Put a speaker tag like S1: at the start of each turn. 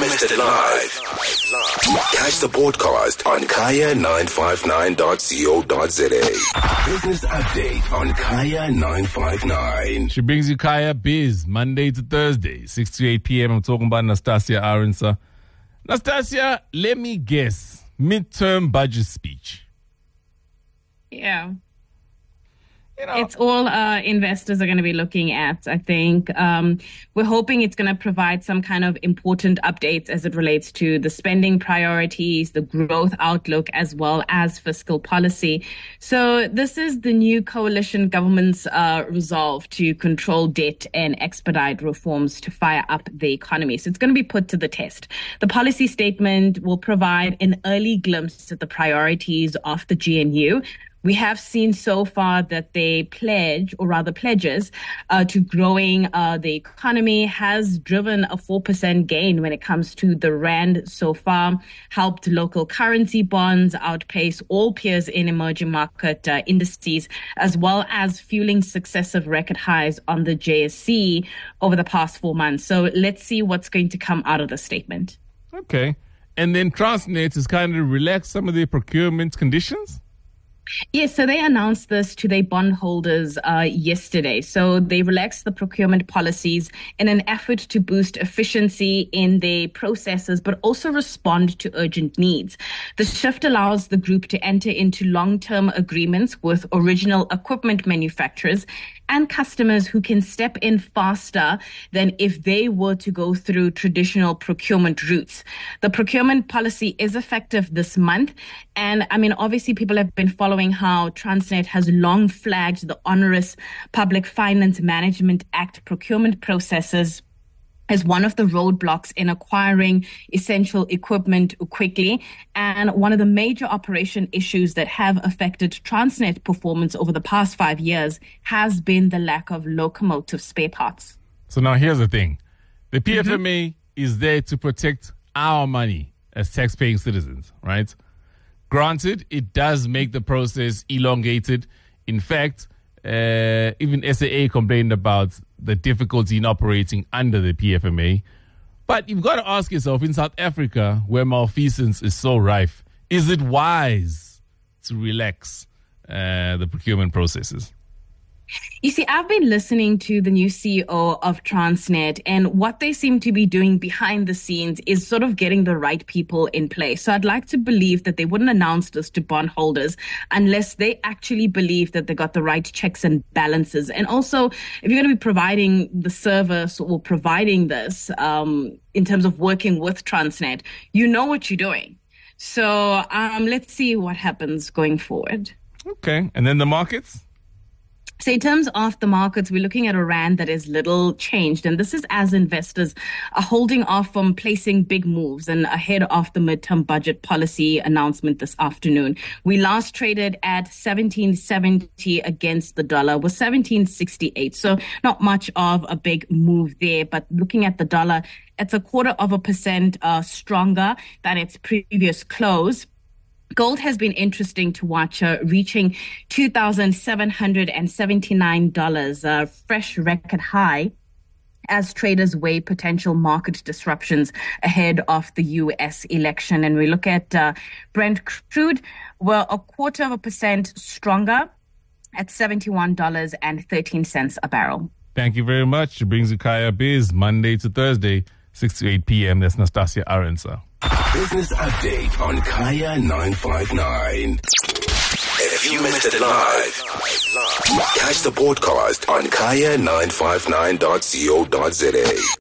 S1: missed it live, catch the podcast on kaya959.co.za. Business update on Kaya 959.
S2: She brings you Kaya Biz, Monday to Thursday, 6 to 8 p.m. I'm talking about Nastasia Arendse. Nastasia, let me guess, midterm budget speech.
S3: Yeah. It's all investors are going to be looking at, I think. We're hoping it's going to provide some kind of important updates as it relates to the spending priorities, the growth outlook, as well as fiscal policy. So this is the new coalition government's resolve to control debt and expedite reforms to fire up the economy. So it's going to be put to the test. The policy statement will provide an early glimpse at the priorities of the GNU. We have seen so far that they pledges to growing the economy, has driven a 4% gain when it comes to the rand so far, helped local currency bonds outpace all peers in emerging market indices, as well as fueling successive record highs on the JSE over the past 4 months. So let's see what's going to come out of the statement.
S2: Okay. And then Transnet has kind of relaxed some of their procurement conditions?
S3: Yes, so they announced this to their bondholders yesterday. So they relaxed the procurement policies in an effort to boost efficiency in their processes, but also respond to urgent needs. The shift allows the group to enter into long-term agreements with original equipment manufacturers and customers who can step in faster than if they were to go through traditional procurement routes. The procurement policy is effective this month. And I mean, obviously people have been following how Transnet has long flagged the onerous Public Finance Management Act procurement processes as one of the roadblocks in acquiring essential equipment quickly. And one of the major operation issues that have affected Transnet performance over the past 5 years has been the lack of locomotive spare parts.
S2: So now here's the thing. The PFMA is there to protect our money as tax-paying citizens, right? Granted, it does make the process elongated. In fact, even SAA complained about the difficulty in operating under the PFMA. But you've got to ask yourself, in South Africa, where malfeasance is so rife, is it wise to relax the procurement processes?
S3: You see, I've been listening to the new CEO of Transnet, and what they seem to be doing behind the scenes is sort of getting the right people in place. So I'd like to believe that they wouldn't announce this to bondholders unless they actually believe that they got the right checks and balances. And also, if you're going to be providing the service or providing this in terms of working with Transnet, you know what you're doing. So let's see what happens going forward.
S2: Okay. And then the markets?
S3: So in terms of the markets, we're looking at a rand that is little changed. And this is as investors are holding off from placing big moves and ahead of the midterm budget policy announcement this afternoon. We last traded at 17.70 against the dollar, was 17.68. So not much of a big move there. But looking at the dollar, it's 0.25% stronger than its previous close. Gold has been interesting to watch, reaching $2,779, a fresh record high, as traders weigh potential market disruptions ahead of the U.S. election. And we look at Brent crude, we're 0.25% stronger at $71.13 a barrel.
S2: Thank you very much. It brings you Kaya Biz, Monday to Thursday, 6 to 8 p.m. That's Nastasia Arendse.
S1: Business update on Kaya 959. If you missed it live, catch the podcast on kaya959.co.za.